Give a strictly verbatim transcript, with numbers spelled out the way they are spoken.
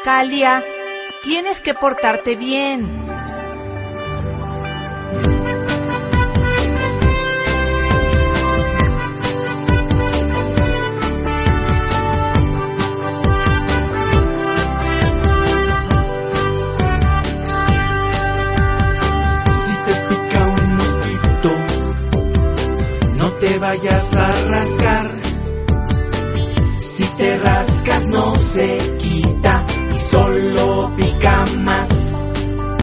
Calia, tienes que portarte bien. Si te pica un mosquito, no te vayas a rascar. Si te rascas no se quita y solo pica más.